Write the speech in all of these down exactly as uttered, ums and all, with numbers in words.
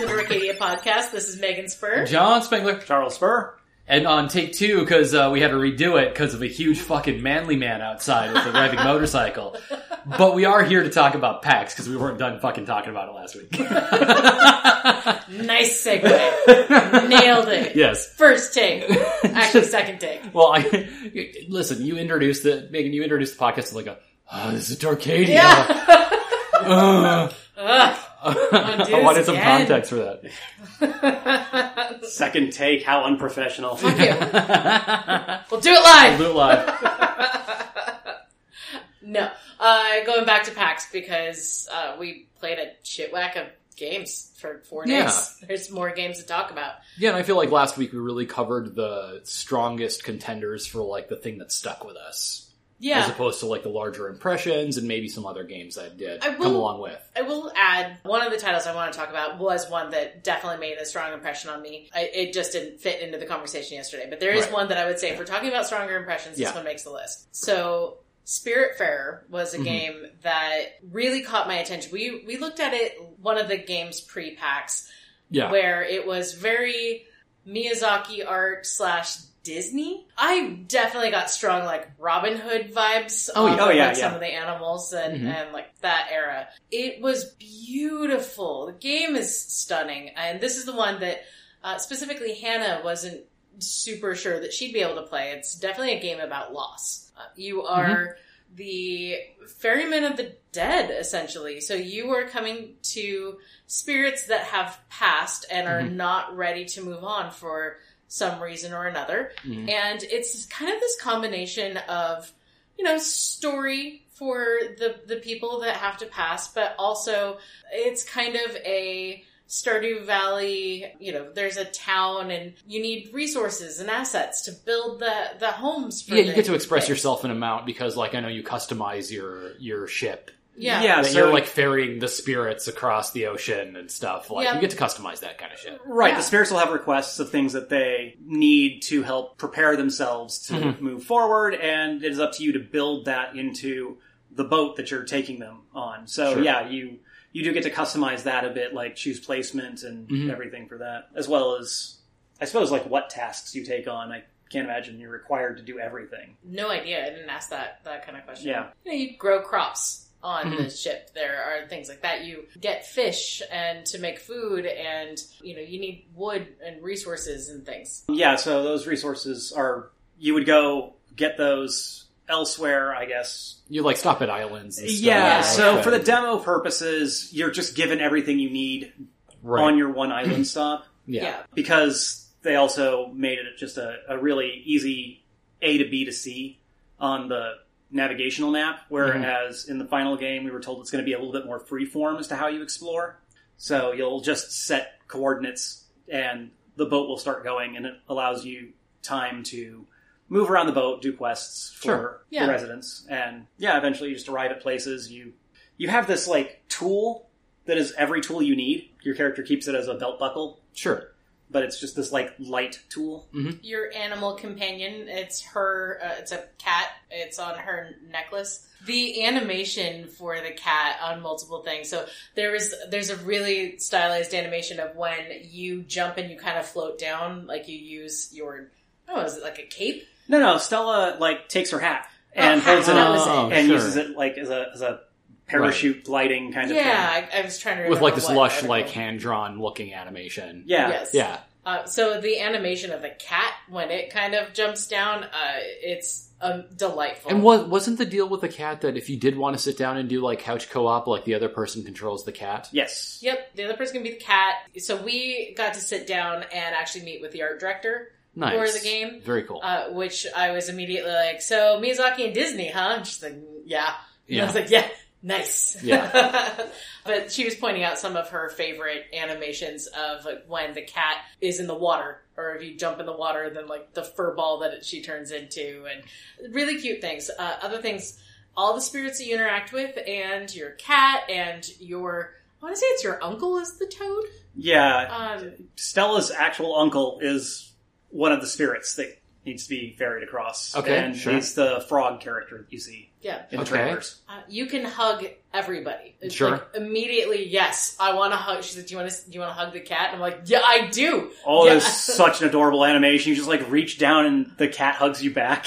to the Dorcadia podcast. This is Megan Spur. John Spengler. Charles Spur. And on take two, because uh, we had to redo it because of a huge fucking manly man outside with a revving motorcycle. But we are here to talk about PAX because we weren't done fucking talking about it last week. Nice segue. Nailed it. Yes. First take. Actually, second take. Well, I listen, you introduced it, Megan, you introduced the podcast to like a, oh, this is Dorcadia. Yeah. uh, Ugh. I wanted some again. context for that. Second take, how unprofessional. Fuck you. We'll do it live. We'll do it live. No. Uh, going back to PAX because uh, we played a shit whack of games for four days. Yeah. There's more games to talk about. Yeah, and I feel like last week we really covered the strongest contenders for like the thing that stuck with us. Yeah. As opposed to like the larger impressions and maybe some other games that did I will, come along with. I will add, one of the titles I want to talk about was one that definitely made a strong impression on me. I, it just didn't fit into the conversation yesterday. But there is Right. one that I would say, if we're talking about stronger impressions, this Yeah. one makes the list. So, Spiritfarer was a Mhm. game that really caught my attention. We we looked at it, one of the games pre-PAX, Yeah. where it was very Miyazaki art slash Disney. I definitely got strong like Robin Hood vibes Oh, off yeah. of, Oh, yeah, like, yeah. some of the animals and, Mhm. and like that era. It was beautiful. The game is stunning. And this is the one that uh, specifically Hannah wasn't super sure that she'd be able to play. It's definitely a game about loss. Uh, you are the ferryman of the dead, essentially. So you are coming to spirits that have passed and are Mhm. not ready to move on for some reason or another. Mhm. And it's kind of this combination of, you know, story for the, the people that have to pass, but also it's kind of a Stardew Valley, you know, there's a town and you need resources and assets to build the, the homes for Yeah, you the get to express kids. yourself in amount because like I know you customize your your ship. Yeah. Yeah. That so- you're like ferrying the spirits across the ocean and stuff. Like Yeah. you get to customize that kind of shit. Right, Yeah. the spirits will have requests of things that they need to help prepare themselves to Mhm. move forward, and it is up to you to build that into the boat that you're taking them on. So Sure. yeah, you you do get to customize that a bit, like choose placement and Mhm. everything for that, as well as, I suppose, like what tasks you take on. I can't imagine you're required to do everything. No idea. I didn't ask that, that kind of question. Yeah. You know, you grow crops on Mhm. the ship. There are things like that. You get fish and to make food and, you know, you need wood and resources and things. Yeah, so those resources are, you would go get those elsewhere, I guess. You like stop at islands and stuff. Yeah, Yeah, so Okay. for the demo purposes, you're just given everything you need right. on your one island stop, yeah. because they also made it just a, a really easy A to B to C on the navigational map, whereas in the final game we were told it's going to be a little bit more freeform as to how you explore. So you'll just set coordinates and the boat will start going, and it allows you time to move around the boat, do quests for Sure. Yeah. the residents, and yeah, eventually you just arrive at places. You you have this like tool that is every tool you need. Your character keeps it as a belt buckle, Sure. but it's just this like light tool. Your animal companion, it's her, uh, it's a cat. It's on her necklace. The animation for the cat on multiple things. So there is, there's a really stylized animation of when you jump and you kind of float down, like you use your, oh, is it like a cape? No, no, Stella like takes her hat and Oh, holds it that up was it. and sure. uses it like as a as a parachute gliding kind of Yeah, thing. I, I was trying to remember With like this what lush, article. like hand-drawn looking animation. Yeah. Yes. Yeah. Uh, so the animation of the cat when it kind of jumps down, uh, it's um, delightful. And was, wasn't the deal with the cat that if you did want to sit down and do like couch co-op, like the other person controls the cat? Yes. Yep, the other person can be the cat. So we got to sit down and actually meet with the art director Nice. for the game, Very cool. uh, which I was immediately like, so Miyazaki and Disney, huh? And she's like, yeah. And I Yeah. was like, yeah, nice. Yeah. But she was pointing out some of her favorite animations of like when the cat is in the water, or if you jump in the water, then like the fur ball that it, she turns into, and really cute things. Uh, other things, all the spirits that you interact with, and your cat, and your, I want to say it's your uncle is the toad. Yeah. Um, Stella's actual uncle is one of the spirits that needs to be ferried across. Okay, and sure. he's the frog character that you see Yeah. in the Okay. trailers. Uh, you can hug everybody. It's Sure. like immediately, yes, I want to hug. She's like, do you want to, do you want to hug the cat? And I'm like, yeah, I do. Oh, yeah. there's such an adorable animation. You just like reach down and the cat hugs you back.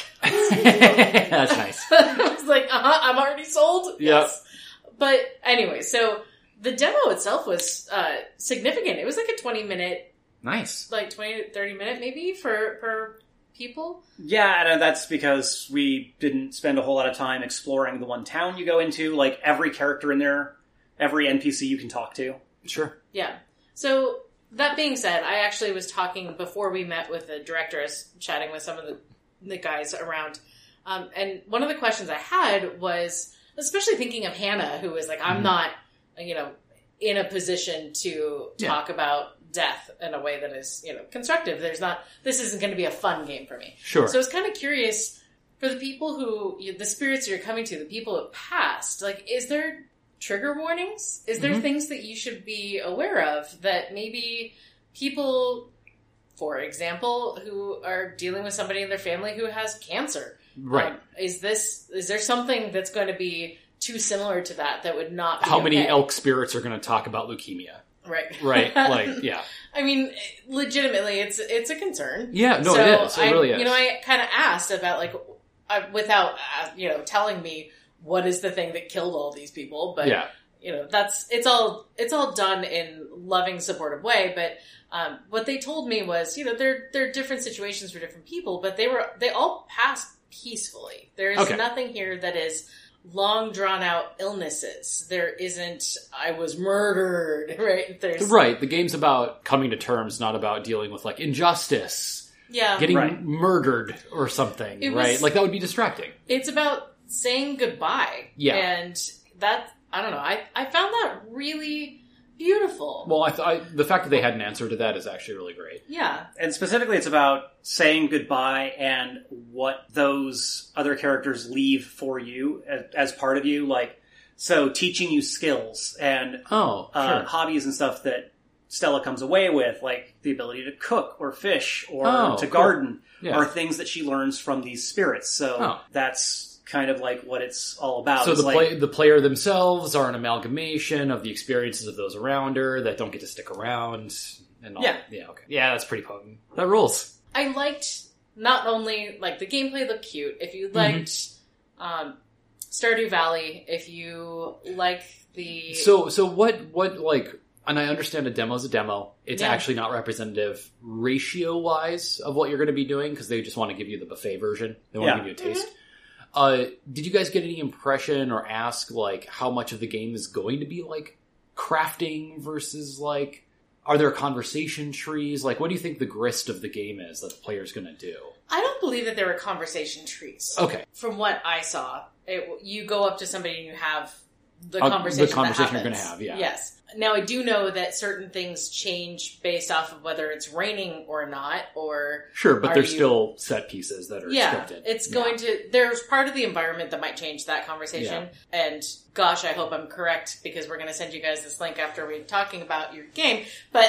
That's nice. I was like, uh-huh, I'm already sold. Yep. Yes. But anyway, so the demo itself was uh, significant. It was like a twenty minute, Nice. like twenty to thirty minute maybe for, for people. Yeah, and uh, that's because we didn't spend a whole lot of time exploring the one town you go into. Like, every character in there, every N P C you can talk to. Sure. Yeah. So that being said, I actually was talking before we met with the director, I was chatting with some of the, the guys around. Um, and one of the questions I had was, especially thinking of Hannah, who was like, I'm Mhm. not, you know, in a position to Yeah. talk about death in a way that is, you know, constructive. There's not, this isn't going to be a fun game for me. Sure. So I was kind of curious for the people who, you, the spirits you're coming to, the people who passed, like, is there trigger warnings? Is there Mhm. things that you should be aware of that maybe people, for example, who are dealing with somebody in their family who has cancer? Right. Um, is this, is there something that's going to be too similar to that that would not be How many okay? elk spirits are going to talk about leukemia? Right. Right. Like, yeah. I mean, legitimately, it's it's a concern. Yeah, no, so it is. It I, really is. You know, I kind of asked about, like, I, without, uh, you know, telling me what is the thing that killed all these people, but, Yeah. you know, that's, it's all, it's all done in loving, supportive way, but, um, what they told me was, you know, there, there are different situations for different people, but they were, they all passed peacefully. There is Okay. nothing here that is long drawn out illnesses. There isn't, I was murdered, right? There's, Right. The game's about coming to terms, not about dealing with, like, injustice, yeah. getting Right. murdered or something, It right? was- Like, that would be distracting. It's about saying goodbye. Yeah. And that, I don't know, I, I found that really beautiful. Well, I, th- I the fact that they had an answer to that is actually really great. Yeah. And specifically, it's about saying goodbye and what those other characters leave for you as, as part of you. Like, so teaching you skills and Oh, uh, sure. hobbies and stuff that Stella comes away with, like the ability to cook or fish or Oh, to cool. garden, Yeah. are things that she learns from these spirits. So Oh. that's kind of like what it's all about. So It's the like, play, the player themselves are an amalgamation of the experiences of those around her that don't get to stick around, and all. Yeah. yeah, okay, yeah, that's pretty potent. That rules. I liked not only, like, the gameplay looked cute. If you liked um, Stardew Valley, if you like the... So, so what, what, like, and I understand a demo's a demo. It's Yeah. actually not representative ratio-wise of what you're going to be doing, because they just want to give you the buffet version. They want Yeah. to give you a taste. Uh, did you guys get any impression or ask, like, how much of the game is going to be, like, crafting versus, like, are there conversation trees? Like, what do you think the grist of the game is that the player's going to do? I don't believe that there were conversation trees. Okay. From what I saw, it, you go up to somebody and you have the Uh, the conversation. conversation that you're happens. gonna have, yeah. Yes. Now I do know that certain things change based off of whether it's raining or not, or Sure, but Are there's you- still set pieces that are yeah, scripted. it's Yeah. going to. There's part of the environment that might change that conversation. And gosh, I hope I'm correct because we're going to send you guys this link after we're talking about your game. But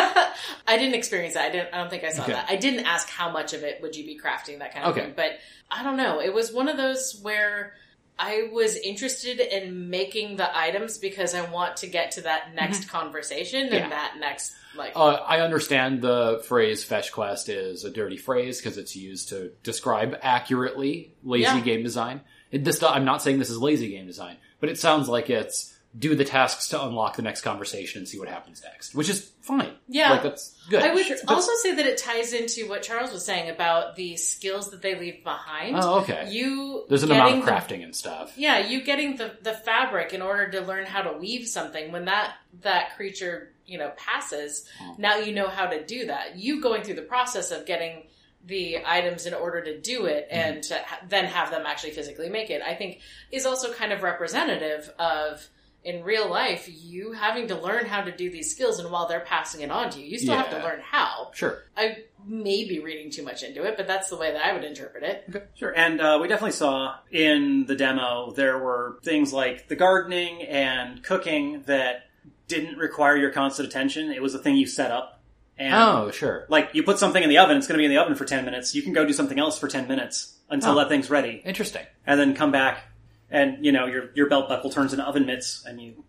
I didn't experience that. I didn't. I don't think I saw Okay. that. I didn't ask how much of it would you be crafting, that kind of Okay. thing. But I don't know. It was one of those where I was interested in making the items because I want to get to that next conversation Yeah. and that next like. Uh, I understand the phrase fetch quest is a dirty phrase because it's used to describe accurately lazy Yeah. game design. It, this, I'm not saying this is lazy game design, but it sounds like it's do the tasks to unlock the next conversation and see what happens next, which is fine. Yeah. Like, that's good. I would Sure, that's- also say that it ties into what Charles was saying about the skills that they leave behind. Oh, okay. You There's an getting amount of the- crafting and stuff. Yeah, you getting the, the fabric in order to learn how to weave something. When that, that creature, you know, passes, Oh. now you know how to do that. You going through the process of getting the items in order to do it Mm-hmm. and to ha- then have them actually physically make it, I think is also kind of representative of, in real life, you having to learn how to do these skills, and while they're passing it on to you, you still have to Yeah. learn how. Sure. I may be reading too much into it, but that's the way that I would interpret it. Sure, and uh, we definitely saw in the demo there were things like the gardening and cooking that didn't require your constant attention. It was a thing you set up And Oh, sure. like, you put something in the oven, it's going to be in the oven for ten minutes. You can go do something else for ten minutes until Oh. that thing's ready. Interesting. And then come back, and, you know, your your belt buckle turns into oven mitts, and you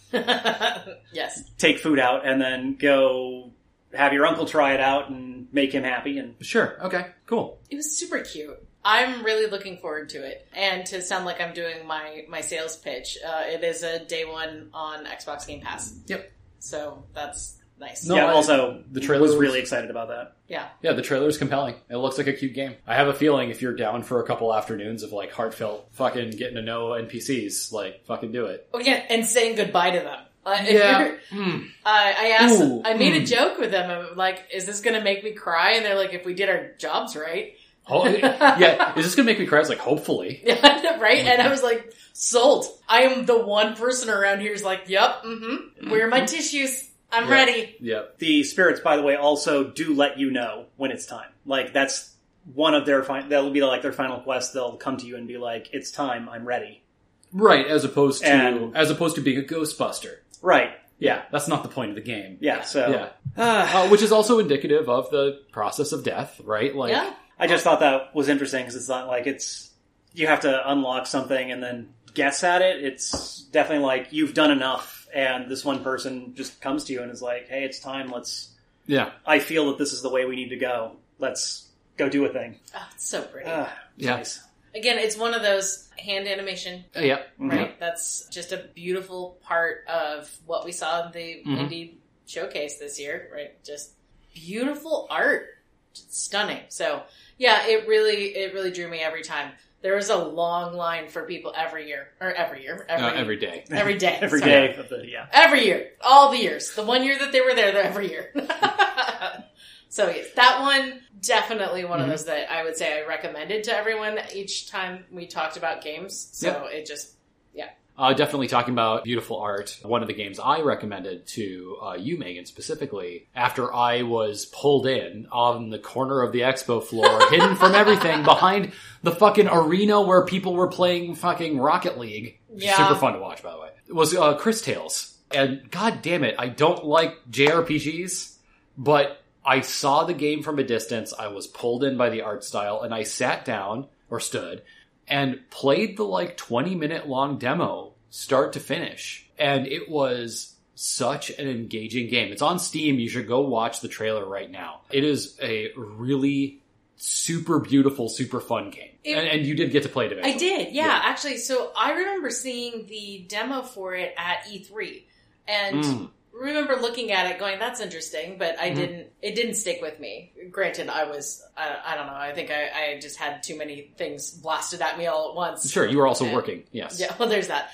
Yes. take food out, and then go have your uncle try it out and make him happy. And Sure. Okay. Cool. It was super cute. I'm really looking forward to it. And to sound like I'm doing my, my sales pitch, uh, it is a day one on Xbox Game Pass. Yep. So that's nice. No, yeah, I- also, the the trailer was was- really excited about that. Yeah. Yeah, the trailer is compelling. It looks like a cute game. I have a feeling if you're down for a couple afternoons of like heartfelt fucking getting to know N P Cs, like fucking do it. Oh, yeah, and saying goodbye to them. Uh, if Yeah. you're- Mm. I, I asked, Ooh, I made a mm. joke with them. I'm like, is this going to make me cry? And they're like, if we did our jobs right. Oh, yeah. Is this gonna make me cry? I was like, hopefully. Yeah, right? And I was like, sold. I am the one person around here who's like, yep, mm-hmm. Where are my tissues? I'm Yeah. ready. Yep. The spirits, by the way, also do let you know when it's time. Like, that's one of their fin- that'll be like their final quest. They'll come to you and be like, "It's time. I'm ready." Right, as opposed to And- as opposed to being a Ghostbuster. Right. Yeah, that's not the point of the game. Yeah. So, Yeah. Ah. Uh, which is also indicative of the process of death, right? Like, Yeah. I just thought that was interesting because it's not like it's you have to unlock something and then guess at it. It's definitely like you've done enough, and this one person just comes to you and is like, "Hey, it's time. Let's." yeah, I feel that this is the way we need to go. Let's go do a thing. Oh, it's so pretty. Ah, Yeah. nice. Again, it's one of those hand animation, Uh, yeah, right? That's just a beautiful part of what we saw in the Mhm. indie showcase this year, right? Just beautiful art. Just stunning. So, yeah, it really, it really drew me every time. There was a long line for people every year, or every year, every, uh, every day. every day, Every sorry. day of the yeah. Every year. All the years. The one year that they were there, they're every year. So, yes, that one, definitely one Mhm. of those that I would say I recommended to everyone each time we talked about games. So, Yep. it just, Uh, definitely talking about beautiful art. One of the games I recommended to uh, you, Megan, specifically, after I was pulled in on the corner of the expo floor, hidden from everything, behind the fucking arena where people were playing fucking Rocket League. Which is Yeah. super fun to watch, by the way. It was uh, Chris Tales. And god damn it, I don't like J R P Gs, but I saw the game from a distance, I was pulled in by the art style, and I sat down, or stood, and played the like twenty minute long demo start to finish. And it was such an engaging game. It's on Steam. You should go watch the trailer right now. It is a really super beautiful, super fun game. It- and, and you did get to play it eventually. I did, yeah, Yeah. actually. So I remember seeing the demo for it at E three, and Mm. remember looking at it, going, "That's interesting," but I Mhm. didn't. It didn't stick with me. Granted, I was, I, I don't know. I think I, I just had too many things blasted at me all at once. Sure, you were also Yeah. working. Yes. Yeah, well, there's that.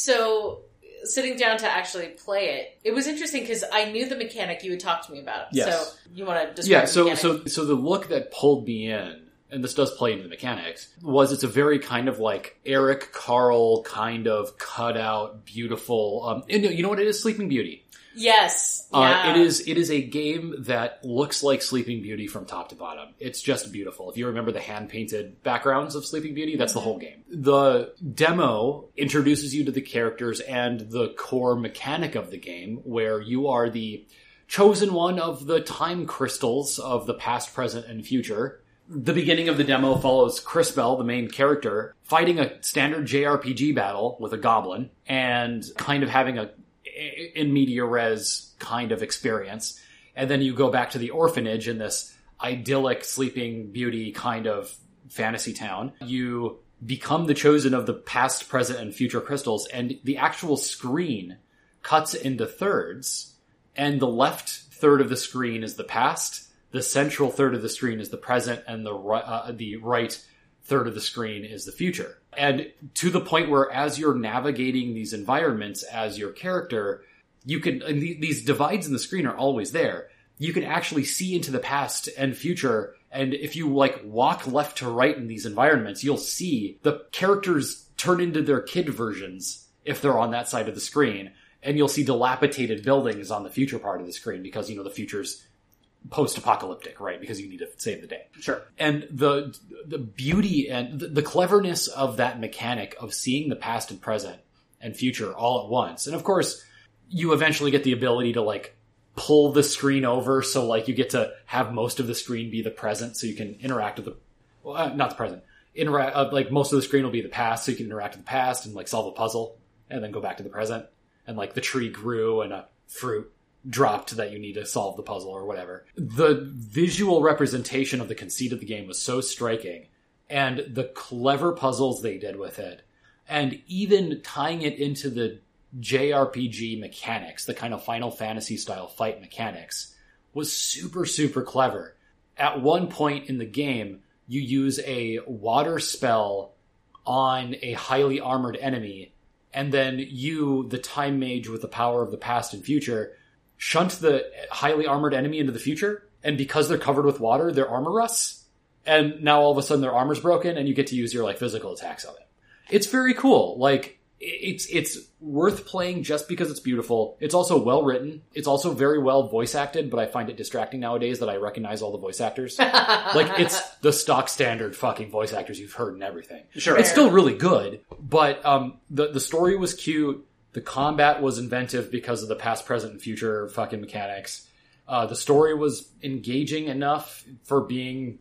So sitting down to actually play it, it was interesting because I knew the mechanic you had talked to me about. Yes. So you want to describe Yeah, the so mechanic? so so the look that pulled me in, and this does play into the mechanics, was it's a very kind of like Eric Carle kind of cut out, beautiful. Um, and you know what it is? Sleeping Beauty. Yes. Uh, Yeah. it is. It is a game that looks like Sleeping Beauty from top to bottom. It's just beautiful. If you remember the hand painted backgrounds of Sleeping Beauty, that's the whole game. The demo introduces you to the characters and the core mechanic of the game, where you are the chosen one of the time crystals of the past, present, and future. The beginning of the demo follows Crispell, the main character, fighting a standard J R P G battle with a goblin and kind of having a in media res kind of experience. And then you go back to the orphanage in this idyllic Sleeping Beauty kind of fantasy town. You become the chosen of the past, present, and future crystals, and the actual screen cuts into thirds, and the left third of the screen is the past, the central third of the screen is the present, and the ri- uh, the right third of the screen is the future. And to the point where as you're navigating these environments as your character, you can, and the, these divides in the screen are always there. You can actually see into the past and future. And if you like walk left to right in these environments, you'll see the characters turn into their kid versions if they're on that side of the screen. And you'll see dilapidated buildings on the future part of the screen because, you know, the future's post-apocalyptic, right? Because you need to save the day. Sure. And the the beauty and the, the cleverness of that mechanic of seeing the past and present and future all at once. And of course, you eventually get the ability to like pull the screen over so like you get to have most of the screen be the present so you can interact with the, well, uh, not the present, interact, uh, like most of the screen will be the past so you can interact with the past and like solve a puzzle and then go back to the present. And like the tree grew and a fruit dropped that you need to solve the puzzle or whatever. The visual representation of the conceit of the game was so striking, and the clever puzzles they did with it, and even tying it into the J R P G mechanics, the kind of Final Fantasy style fight mechanics, was super, super clever. At one point in the game, you use a water spell on a highly armored enemy, and then you, the time mage with the power of the past and future, shunt the highly armored enemy into the future, and because they're covered with water, their armor rusts. And now all of a sudden their armor's broken, and you get to use your like physical attacks on it. It's very cool. Like, it's it's worth playing just because it's beautiful. It's also well written. It's also very well voice acted, but I find it distracting nowadays that I recognize all the voice actors. Like, it's the stock standard fucking voice actors you've heard and everything. Sure. It's still really good, but um, the the story was cute. The combat was inventive because of the past, present, and future fucking mechanics. Uh, the story was engaging enough for being...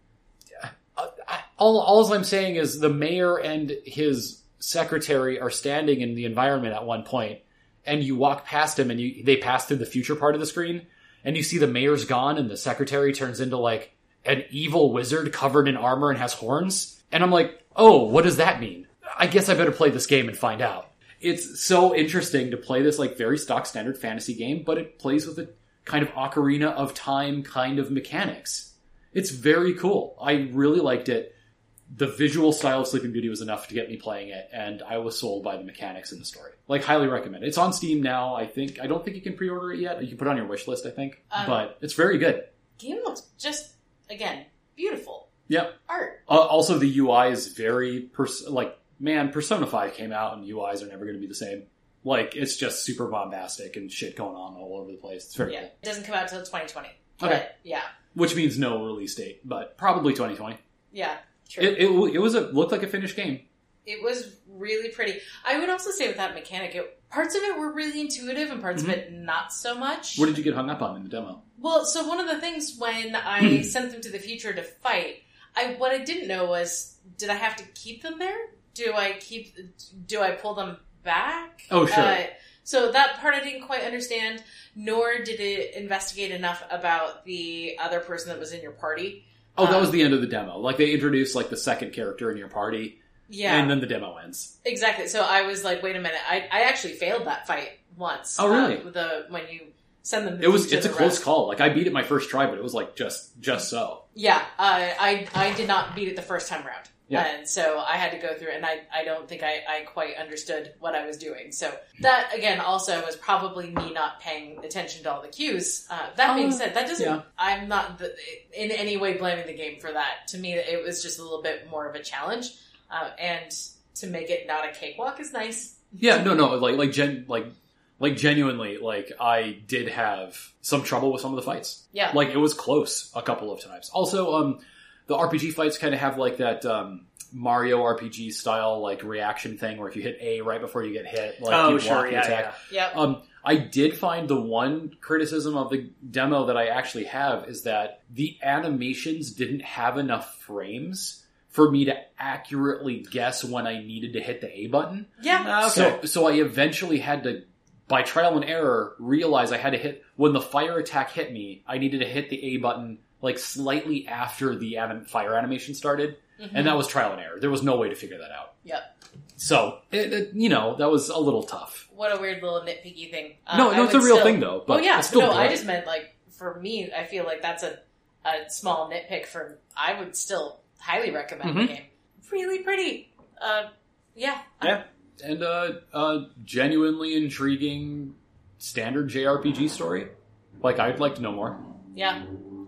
Uh, I, all, all I'm saying is the mayor and his secretary are standing in the environment at one point, and you walk past him and you they pass through the future part of the screen, and you see the mayor's gone and the secretary turns into like an evil wizard covered in armor and has horns. And I'm like, oh, what does that mean? I guess I better play this game and find out. It's so interesting to play this like very stock standard fantasy game, but it plays with a kind of Ocarina of Time kind of mechanics. It's very cool. I really liked it. The visual style of Sleeping Beauty was enough to get me playing it, and I was sold by the mechanics in the story. Like, highly recommend it. It's on Steam now, I think. I don't think you can pre-order it yet. You can put it on your wish list, I think. Um, but it's very good. Game looks just, again, beautiful. Yep. Art. Uh, also, the U I is very, pers- like, man, Persona five came out, and U Is are never going to be the same. Like, it's just super bombastic and shit going on all over the place. It's very yeah. cool. It doesn't come out until twenty twenty. Okay. But, yeah. Which means no release date, but probably twenty twenty. Yeah, true. It, it, it was a looked like a finished game. It was really pretty. I would also say with that mechanic, it, parts of it were really intuitive and parts mm-hmm. of it not so much. What did you get hung up on in the demo? Well, so one of the things when I sent them to the future to fight, I what I didn't know was, did I have to keep them there? Do I keep? Do I pull them back? Oh, sure. Uh, so that part I didn't quite understand, nor did it investigate enough about the other person that was in your party. Oh, that um, was the end of the demo. Like, they introduced, like, the second character in your party, yeah, and then the demo ends. Exactly. So I was like, wait a minute. I, I actually failed that fight once. Oh, really? Um, the when you send them to It was. to It's a the close rest. call. Like, I beat it my first try, but it was, like, just just so. Yeah, uh, I I did not beat it the first time around. Yeah. And so I had to go through it, and I, I don't think I, I quite understood what I was doing. So that, again, also was probably me not paying attention to all the cues. Uh, that being Uh, said, that doesn't... yeah. I'm not the, in any way blaming the game for that. To me, it was just a little bit more of a challenge. Uh, and to make it not a cakewalk is nice. Yeah, no, no, like, like, gen, like, like, genuinely, like, I did have some trouble with some of the fights. Yeah. Like, it was close a couple of times. Also, um... the R P G fights kind of have like that um, Mario R P G style like reaction thing where if you hit A right before you get hit, like Oh, you sure, block the yeah, attack. yeah. Yep. Um, I did find the one criticism of the demo that I actually have is that the animations didn't have enough frames for me to accurately guess when I needed to hit the A button. Yeah. Okay. So, so I eventually had to, by trial and error, realize I had to hit, when the fire attack hit me, I needed to hit the A button like slightly after the anim- fire animation started. Mm-hmm. And that was trial and error. There was no way to figure that out. Yep. So, it, it, you know, that was a little tough. What a weird little nitpicky thing. Uh, no, I no, it's a would real still- thing though. But oh yeah, it's still no, I great. just meant like for me, I feel like that's a, a small nitpick. For I would still highly recommend Mm-hmm. the game. Really pretty. Uh, yeah. Yeah. And uh, uh, genuinely intriguing standard J R P G story. Like, I'd like to know more. Yeah.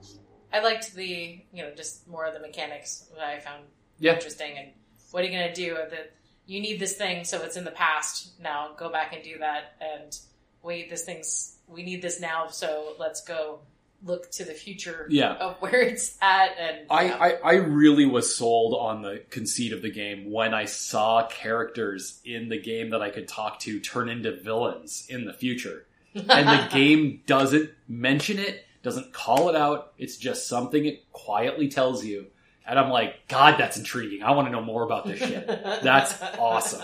I liked the, you know, just more of the mechanics that I found Yeah. interesting. And what are you going to do? That you need this thing, so it's in the past. Now go back and do that. And wait, this thing's, we need this now, so let's go look to the future Yeah. of where it's at. And I, yeah. I, I really was sold on the conceit of the game when I saw characters in the game that I could talk to turn into villains in the future. and the game doesn't mention it, doesn't call it out. It's just something it quietly tells you. And I'm like, God, that's intriguing. I want to know more about this shit. That's awesome.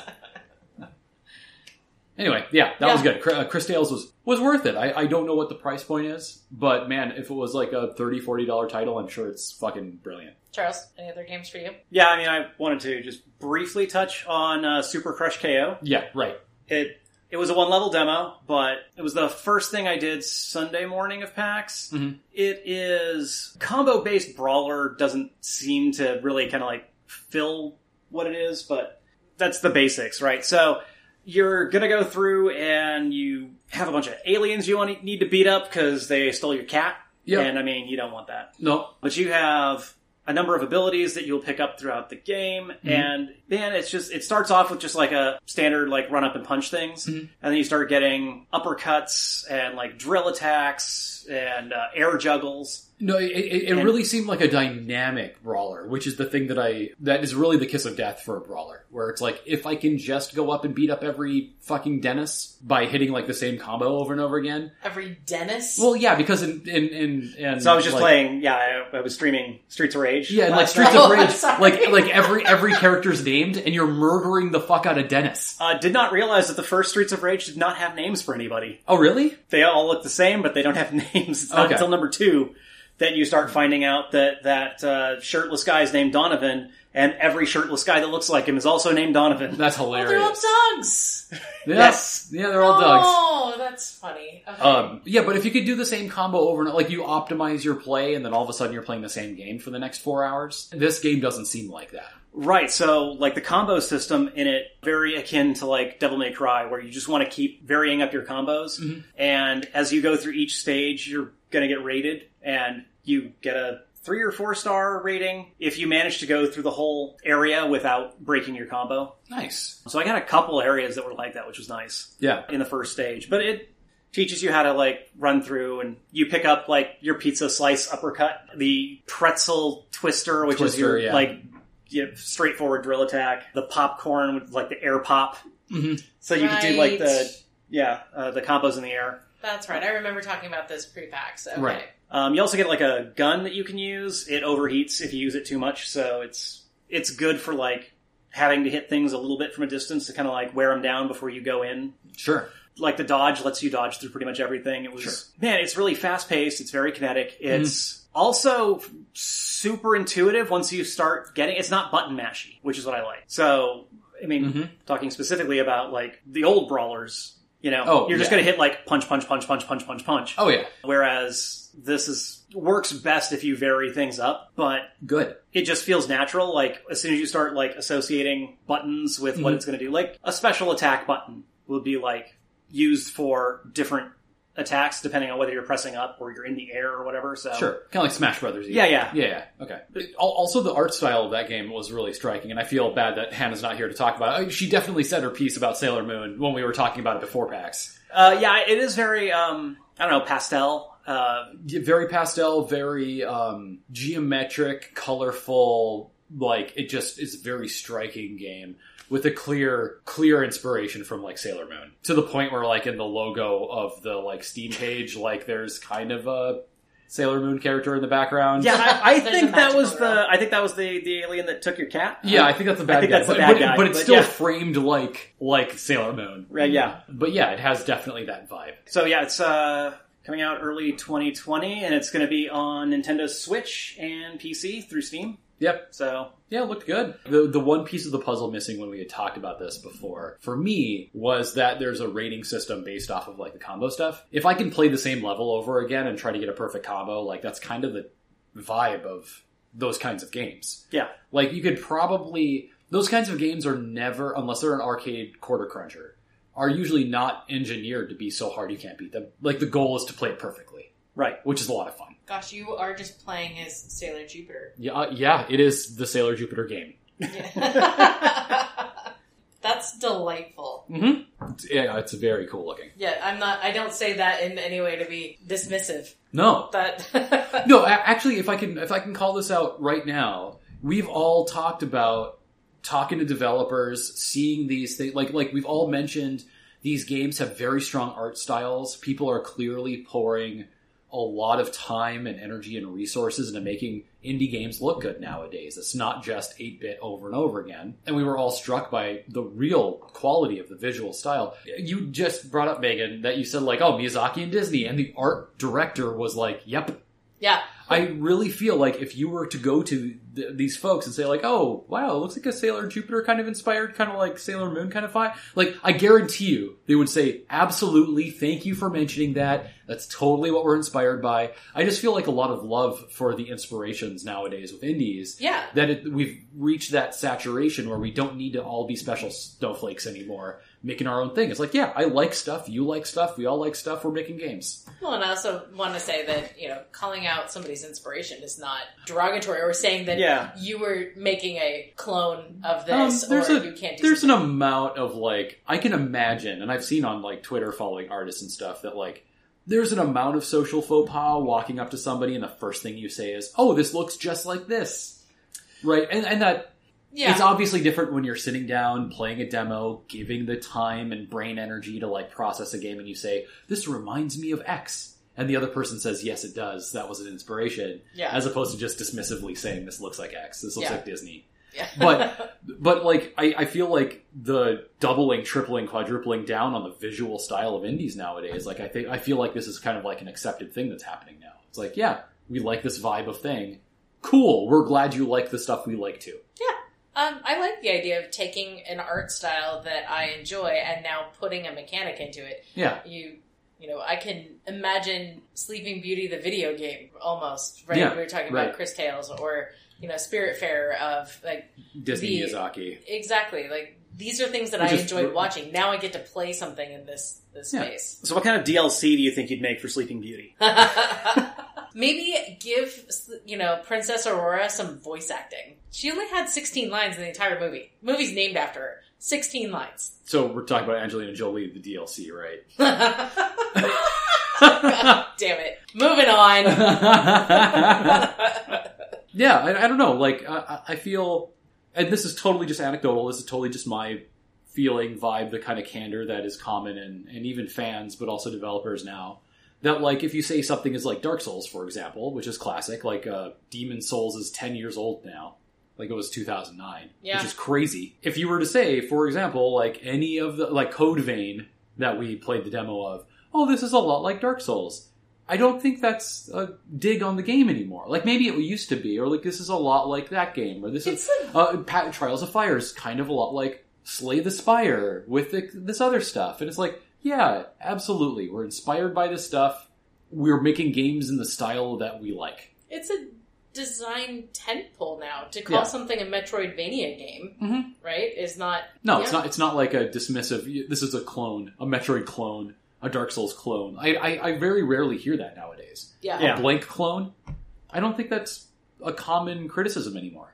Anyway, yeah, that Yeah. was good. Uh, Chris Tales was, was worth it. I, I don't know what the price point is, but man, if it was like a thirty dollars, forty dollars title, I'm sure it's fucking brilliant. Charles, any other games for you? Yeah, I mean, I wanted to just briefly touch on uh, Super Crush K O. Yeah, right. It it was a one level demo, but it was the first thing I did Sunday morning of PAX. Mhm. It is combo based brawler. Doesn't seem to really kind of like fill what it is, but that's the basics, right? So you're gonna go through and you have a bunch of aliens you want to, need to beat up because they stole your cat. Yeah. And I mean, you don't want that. No. But you have a number of abilities that you'll pick up throughout the game, Mm-hmm. and man, it's just, it starts off with just like a standard like run up and punch things, Mm-hmm. and then you start getting uppercuts and like drill attacks and uh, air juggles. No, it, it, it And- really seemed like a dynamic brawler, which is the thing that I, that is really the kiss of death for a brawler, where it's like, if I can just go up and beat up every fucking Dennis by hitting like the same combo over and over again. Every Dennis? Well, yeah, because in, in, in, in So I was just like, playing, yeah, I, I was streaming Streets of Rage. yeah, and like last Streets night. of Oh, Rage, sorry. like, like every, every character's named and you're murdering the fuck out of Dennis. Uh, did not realize that the first Streets of Rage did not have names for anybody. Oh, really? They all look the same, but they don't have names. It's not Okay. until number two that you start finding out that that uh, shirtless guy is named Donovan, and every shirtless guy that looks like him is also named Donovan. That's Oh, hilarious. they're all dogs! Yeah. Yes. Yeah, they're all dogs. Oh, that's funny. Okay. Um, yeah, but if you could do the same combo over and like you optimize your play and then all of a sudden you're playing the same game for the next four hours, this game doesn't seem like that. Right, so like the combo system in it, very akin to like Devil May Cry, where you just want to keep varying up your combos, and as you go through each stage, you're going to get rated, and you get a three or four star rating if you manage to go through the whole area without breaking your combo. Nice. So I got a couple areas that were like that, which was nice Yeah. in the first stage, but it teaches you how to like run through, and you pick up like your pizza slice uppercut, the pretzel twister, which is Twister, your yeah. like you know, straightforward drill attack, the popcorn with like the air pop. Mm-hmm. So you can do like the Right. yeah uh, the combos in the air. That's right. I remember talking about this pre-PAX. Okay. Right. Um, you also get like a gun that you can use. It overheats if you use it too much, so it's it's good for like having to hit things a little bit from a distance to kind of like wear them down before you go in. Sure. Like the dodge lets you dodge through pretty much everything. It was Sure. man, it's really fast paced. It's very kinetic. It's also super intuitive once you start getting. It's not button mashy, which is what I like. So I mean, Mhm. talking specifically about like the old brawlers, you know, Oh, you're just yeah. going to hit like punch, punch, punch, punch, punch, punch, punch. Oh, yeah. Whereas this is works best if you vary things up, but Good. it just feels natural. Like as soon as you start like associating buttons with what Mhm. it's going to do, like a special attack button will be like used for different attacks depending on whether you're pressing up or you're in the air or whatever. So Sure. Kind of like Smash Brothers. Yeah, yeah. Yeah, yeah. Okay. It- al- also, the art style of that game was really striking, and I feel bad that Hannah's not here to talk about it. She definitely said her piece about Sailor Moon when we were talking about it before PAX. Uh, yeah, it is very, um, I don't know, pastel. Uh, Yeah, very pastel, very um, geometric, colorful. Like it just is a very striking game with a clear, clear inspiration from like Sailor Moon to the point where like in the logo of the like Steam page, like there's kind of a Sailor Moon character in the background. yeah, I, I There's think a that was magical the, girl. I think that was the, the alien that took your cat. Yeah, I think that's the bad I think guy. that's the but, bad but, guy, but it's but still yeah. framed like like Sailor Moon. Uh, yeah. But yeah, it has definitely that vibe. So yeah, it's, uh, coming out early twenty twenty, and it's going to be on Nintendo Switch and P C through Steam. Yep. So Yeah, it looked good. The the one piece of the puzzle missing when we had talked about this before, for me, was that there's a rating system based off of like the combo stuff. If I can play the same level over again and try to get a perfect combo, like that's kind of the vibe of those kinds of games. yeah, Like you could probably those kinds of games are never, unless they're an arcade quarter cruncher, are usually not engineered to be so hard you can't beat them. Like the goal is to play it perfectly, right. which is a lot of fun. Gosh, you are just playing as Sailor Jupiter. Yeah, uh, yeah, it is the Sailor Jupiter game. Yeah. That's delightful. Mm-hmm. It's, yeah, it's very cool looking. Yeah, I'm not. I don't say that in any way to be dismissive. No, That no. a- Actually, if I can, if I can call this out right now, we've all talked about talking to developers, seeing these things. Like, like we've all mentioned these games have very strong art styles. People are clearly pouring a lot of time and energy and resources into making indie games look good nowadays. It's not just eight-bit over and over again. And we were all struck by the real quality of the visual style. You just brought up, Megan, that you said like, oh, Miyazaki and Disney, and the art director was like, yep. Yeah. I really feel like if you were to go to th- these folks and say like, oh, wow, it looks like a Sailor Jupiter kind of inspired, kind of like Sailor Moon kind of vibe. Like, I guarantee you, they would say, absolutely, thank you for mentioning that. That's totally what we're inspired by. I just feel like a lot of love for the inspirations nowadays with indies. Yeah. That it, we've reached that saturation where we don't need to all be special snowflakes anymore, making our own thing. It's like, yeah, I like stuff, you like stuff, we all like stuff, we're making games. Well, and I also want to say that, you know, calling out somebody's inspiration is not derogatory or saying that Yeah. you were making a clone of this Um, there's or a, you can't do There's something. an amount of, like, I can imagine, and I've seen on, like, Twitter following artists and stuff, that, like, there's an amount of social faux pas walking up to somebody and the first thing you say is, oh, this looks just like this. Right? And, and that... Yeah. It's obviously different when you're sitting down, playing a demo, giving the time and brain energy to, like, process a game, and you say, this reminds me of X. And the other person says, yes, it does. That was an inspiration. Yeah. As opposed to just dismissively saying, this looks like X. This looks Yeah. like Disney. Yeah. But, but like, I, I feel like the doubling, tripling, quadrupling down on the visual style of indies nowadays, like, I think, I feel like this is kind of like an accepted thing that's happening now. It's like, yeah, we like this vibe of thing. Cool. We're glad you like the stuff we like too. Yeah. Um, I like the idea of taking an art style that I enjoy and now putting a mechanic into it. Yeah. You, you know, I can imagine Sleeping Beauty, the video game, almost, right? Yeah, We were talking right. about Chris Tales or, you know, Spiritfarer of, like... Disney the, Miyazaki. Exactly. Like, these are things that Which I is- enjoyed watching. Now I get to play something in this, this Yeah. space. So what kind of D L C do you think you'd make for Sleeping Beauty? Maybe give, you know, Princess Aurora some voice acting. She only had sixteen lines in the entire movie. The movie's named after her. sixteen lines. So we're talking about Angelina Jolie, the D L C, right? God damn it. Moving on. Yeah, I, I don't know. Like, I, I feel, and this is totally just anecdotal. This is totally just my feeling, vibe, the kind of candor that is common in, and even fans, but also developers now. That, like, if you say something is like Dark Souls, for example, which is classic, like, uh, Demon Souls is ten years old now. Like, it was two thousand nine. Yeah. Which is crazy. If you were to say, for example, like, any of the, like, Code Vein that we played the demo of, oh, this is a lot like Dark Souls. I don't think that's a dig on the game anymore. Like, maybe it used to be, or like, this is a lot like that game, or this It's is, uh, Pat, Trials of Fire is kind of a lot like Slay the Spire with the, this other stuff. And it's like, yeah, absolutely. We're inspired by this stuff. We're making games in the style that we like. It's a design tentpole now. To call Yeah. something a Metroidvania game, Mm-hmm. right, is not... No, yeah. it's not. It's not like a dismissive. This is a clone, a Metroid clone, a Dark Souls clone. I, I, I very rarely hear that nowadays. Yeah. Yeah. A blank clone. I don't think that's a common criticism anymore.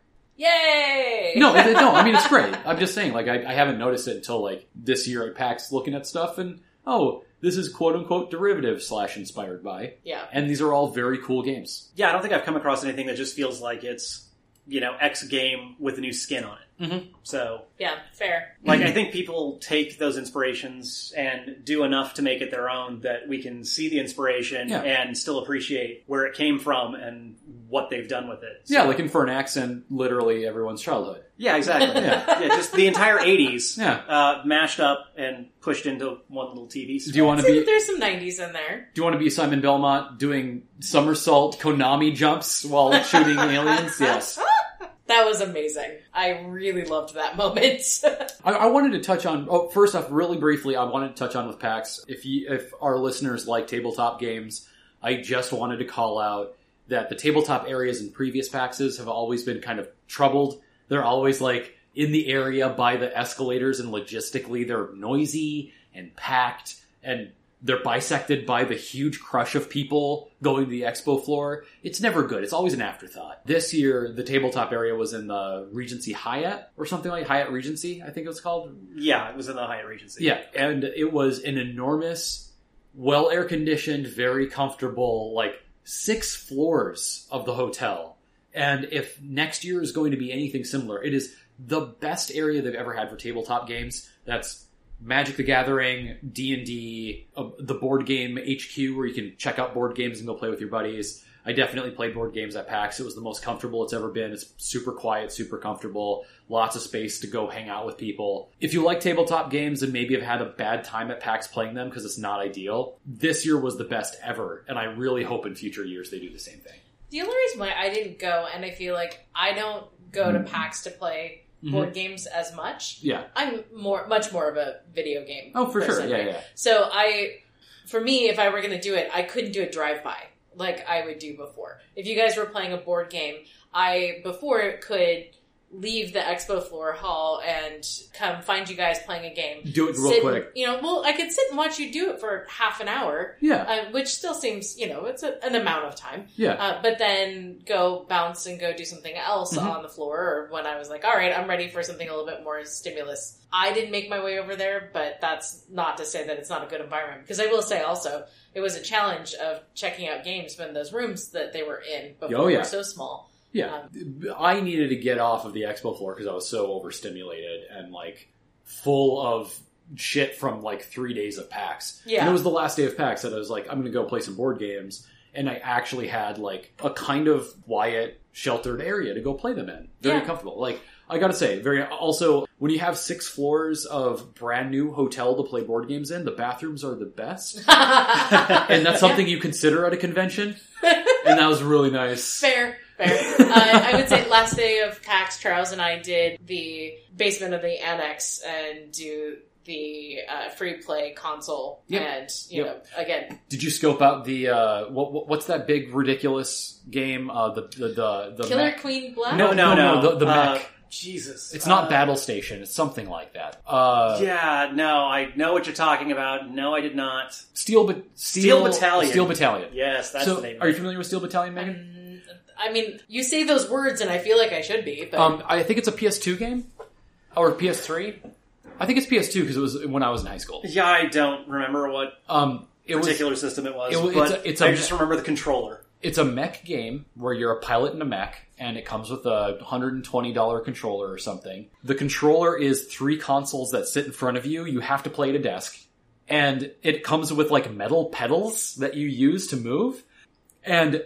Yay! No, it- no. I mean, it's great. I'm just saying. Like, I, I haven't noticed it until like this year at PAX, looking at stuff, and oh, this is quote unquote derivative slash inspired by, Yeah. and these are all very cool games. Yeah, I don't think I've come across anything that just feels like it's, you know, X game with a new skin on it. Mm-hmm. So, Yeah, fair. like, I think people take those inspirations and do enough to make it their own that we can see the inspiration Yeah. and still appreciate where it came from and what they've done with it. So- Yeah, like in For an Accent, literally everyone's childhood. Yeah, exactly. Yeah. yeah, just the entire eighties Yeah. uh, mashed up and pushed into one little T V. Do you want to See be? that there's some nineties in there. Do you want to be Simon Belmont doing somersault Konami jumps while shooting aliens? Yes. That was amazing. I really loved that moment. I, I wanted to touch on. Oh, first off, really briefly, I wanted to touch on with PAX. If you, if our listeners like tabletop games, I just wanted to call out that the tabletop areas in previous PAXs have always been kind of troubled. They're always like in the area by the escalators, and logistically they're noisy and packed, and they're bisected by the huge crush of people going to the expo floor. It's never good. It's always an afterthought. This year, the tabletop area was in the Regency Hyatt, or something like Hyatt Regency, I think it was called. Yeah, it was in the Hyatt Regency. Yeah, and it was an enormous, well air-conditioned, very comfortable, like, six floors of the hotel. And if next year is going to be anything similar, it is the best area they've ever had for tabletop games. That's Magic the Gathering, D and D, uh, the board game H Q where you can check out board games and go play with your buddies. I definitely played board games at PAX. It was the most comfortable it's ever been. It's super quiet, super comfortable, lots of space to go hang out with people. If you like tabletop games and maybe have had a bad time at PAX playing them because it's not ideal, this year was the best ever, and I really hope in future years they do the same thing. The only reason why I didn't go, and I feel like I don't go to PAX to play board mm-hmm. games as much. Yeah. I'm more, much more of a video game Oh, for person, sure. Yeah, right? yeah. So I, for me, if I were going to do it, I couldn't do a drive-by like I would do before. If you guys were playing a board game, I, before, could leave the expo floor hall and come find you guys playing a game. Do it real sit, quick. You know, well, I could sit and watch you do it for half an hour. Yeah. Uh, which still seems, you know, it's a, an amount of time. Yeah. Uh, but then go bounce and go do something else mm-hmm. on the floor. Or when I was like, all right, I'm ready for something a little bit more stimulus. I didn't make my way over there, but that's not to say that it's not a good environment. Because I will say also, it was a challenge of checking out games when those rooms that they were in before oh, yeah. were so small. Yeah, um, I needed to get off of the expo floor because I was so overstimulated and like full of shit from like three days of PAX. Yeah, and it was the last day of PAX that I was like, I'm going to go play some board games, and I actually had like a kind of quiet, sheltered area to go play them in. Very yeah. comfortable. Like I got to say, very also when you have six floors of brand new hotel to play board games in, the bathrooms are the best, and that's something yeah. you consider at a convention. And that was really nice. Fair. Fair. uh, I would say last day of PAX, Charles and I did the basement of the annex and do the uh, free play console. Yep. And, you yep. know, again. Did you scope out the, uh, what, what's that big, ridiculous game? Uh, the, the, the, the Killer mech? Queen Black? No, no, no. no the, the uh, mech. Jesus. It's not uh, Battle Station. It's something like that. Uh, yeah, no, I know what you're talking about. No, I did not. Steel, ba- Steel, Steel Battalion. Steel Battalion. Yes, that's so, the name. Are you familiar with Steel Battalion, Megan? Um, I mean, you say those words and I feel like I should be. But... Um, I think it's a P S two game. Or P S three. I think it's P S two because it was when I was in high school. Yeah, I don't remember what um, it particular was, system it was, it was but it's a, it's a I just remember the controller. It's a mech game where you're a pilot in a mech, and it comes with a one hundred twenty dollars controller or something. The controller is three consoles that sit in front of you. You have to play at a desk. And it comes with like metal pedals that you use to move. And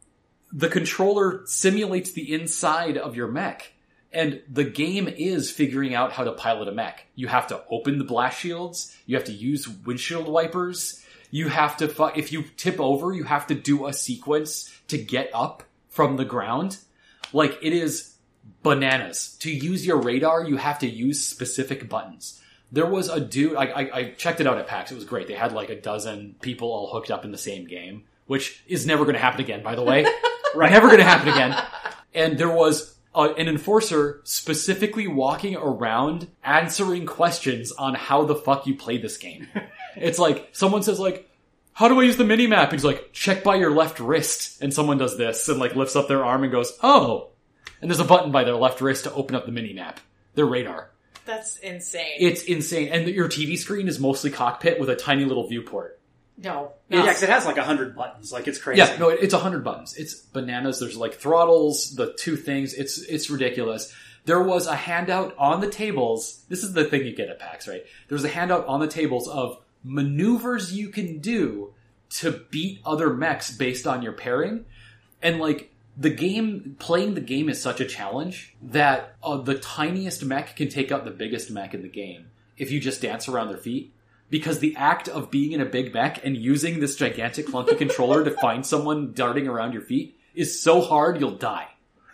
the controller simulates the inside of your mech. And the game is figuring out how to pilot a mech. You have to open the blast shields. You have to use windshield wipers. You have to, fu- if you tip over, you have to do a sequence to get up from the ground. Like, it is bananas. To use your radar, you have to use specific buttons. There was a dude, I, I, I checked it out at PAX. It was great. They had like a dozen people all hooked up in the same game, which is never going to happen again, by the way. Right. Never going to happen again. And there was uh, an enforcer specifically walking around answering questions on how the fuck you play this game. It's like, someone says like, how do I use the mini-map? And he's like, check by your left wrist. And someone does this and like lifts up their arm and goes, oh. And there's a button by their left wrist to open up the mini-map. Their radar. That's insane. It's insane. And your T V screen is mostly cockpit with a tiny little viewport. No. Yeah, because it has like a hundred buttons. Like, it's crazy. Yeah, no, it's a hundred buttons. It's bananas. There's like throttles, the two things. It's it's ridiculous. There was a handout on the tables. This is the thing you get at PAX, right? There was a handout on the tables of maneuvers you can do to beat other mechs based on your pairing. And like, the game, playing the game is such a challenge that uh, the tiniest mech can take out the biggest mech in the game if you just dance around their feet. Because the act of being in a big mech and using this gigantic clunky controller to find someone darting around your feet is so hard you'll die.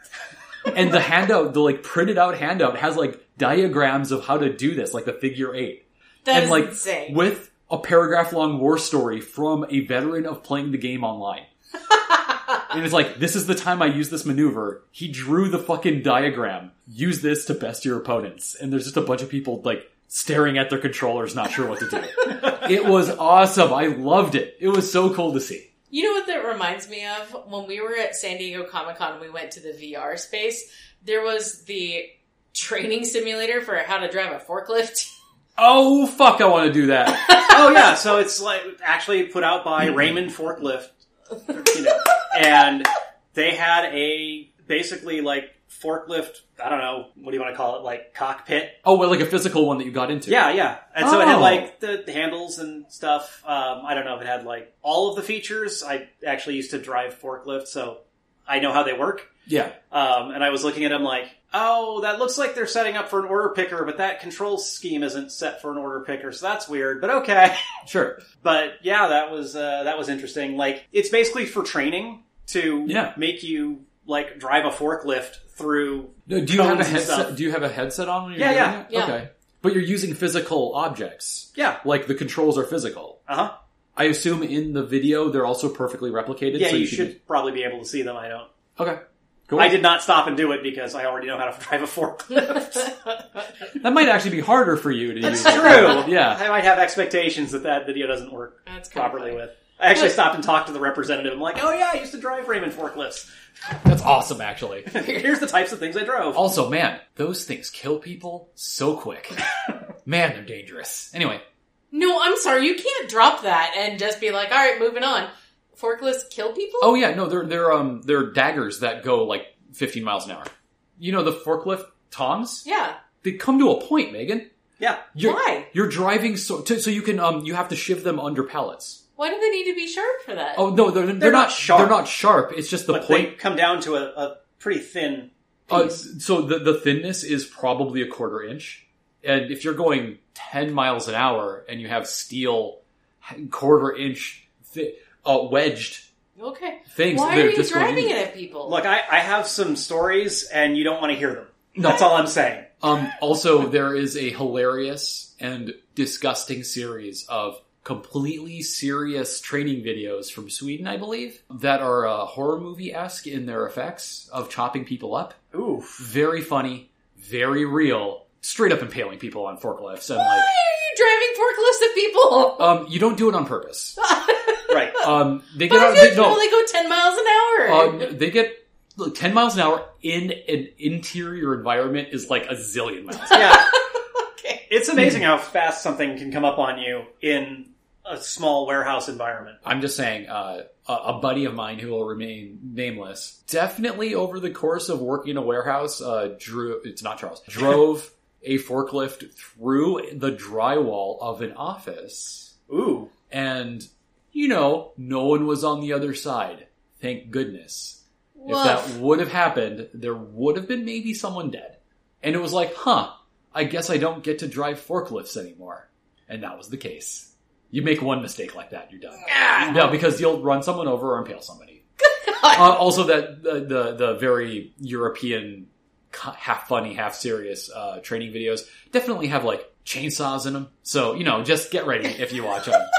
And the handout, the like printed out handout has like diagrams of how to do this, like the figure eight. That and is like insane. With a paragraph long war story from a veteran of playing the game online. And it's like, this is the time I use this maneuver. He drew the fucking diagram. Use this to best your opponents. And there's just a bunch of people like staring at their controllers, not sure what to do. It was awesome. I loved it. It was so cool to see. You know what that reminds me of? When we were at San Diego Comic-Con and we went to the V R space, there was the training simulator for how to drive a forklift. Oh, fuck, I want to do that. Oh, yeah. So it's like actually put out by Raymond Forklift. You know, and they had a basically like forklift, I don't know, what do you want to call it, like cockpit? Oh, well, like a physical one that you got into. Yeah, yeah. And so it had Oh. like the handles and stuff. Um, I don't know if it had like all of the features. I actually used to drive forklift, so I know how they work. Yeah. Um, and I was looking at them like, oh, that looks like they're setting up for an order picker, but that control scheme isn't set for an order picker, so that's weird, but okay. Sure. But yeah, that was uh, that was interesting. Like, it's basically for training to Yeah. make you like drive a forklift through. No, do you have a cones and headset? stuff. Do you have a headset on when you're Yeah, doing yeah. it? Yeah. Okay. But you're using physical objects. Yeah. Like the controls are physical. Uh huh. I assume in the video they're also perfectly replicated. Yeah, so you, you should can probably be able to see them. I don't. just... Okay. Cool. I did not stop and do it because I already know how to drive a forklift. That might actually be harder for you to That's use. true. Yeah. I might have expectations that that video doesn't work That's kind of properly funny. with. I actually stopped and talked to the representative. I'm like, oh yeah, I used to drive Raymond forklifts. That's awesome, actually. Here's the types of things I drove. Also, man, those things kill people so quick. Man, they're dangerous. Anyway, No, I'm sorry. You can't drop that and just be like, all right, moving on. Forklifts kill people? oh yeah, no, they're they're um they're daggers that go like fifteen miles an hour. You know the forklift tongs? Yeah. They come to a point, Megan. Yeah. You're, Why? You're driving so to, so you can um you have to shiv them under pallets. Why do they need to be sharp for that? Oh no, they're, they're, They're not, not sharp. They're not sharp. It's just the But point. they come down to a, a pretty thin Uh, piece. so the the thinness is probably a quarter inch, and if you're going ten miles an hour and you have steel quarter inch thi- uh, wedged Okay. things, Why that are you just going driving in. it at people? Look, I, I have some stories, and you don't want to hear them. No. That's all I'm saying. Um, also, there is a hilarious and disgusting series of completely serious training videos from Sweden, I believe, that are uh, horror movie-esque in their effects of chopping people up. Oof. Very funny, very real, straight up impaling people on forklifts. And Why like, are you driving forklifts at people? um, you don't do it on purpose. Right. Um, they But get I out, feel they, like you no, only go ten miles an hour. um, they get look, ten miles an hour in an interior environment is like a zillion miles. Yeah. Okay. It's amazing how fast something can come up on you in a small warehouse environment. I'm just saying, uh, a, a buddy of mine who will remain nameless, definitely over the course of working in a warehouse, uh, drew, it's not Charles, drove a forklift through the drywall of an office. Ooh. And, you know, no one was on the other side. Thank goodness. Woof. If that would have happened, there would have been maybe someone dead. And it was like, huh, I guess I don't get to drive forklifts anymore. And that was the case. You make one mistake like that, you're done. Ah. No, because you'll run someone over or impale somebody. uh, also, that the, the the very European, half funny, half serious uh, training videos definitely have like chainsaws in them. So you know, just get ready if you watch them.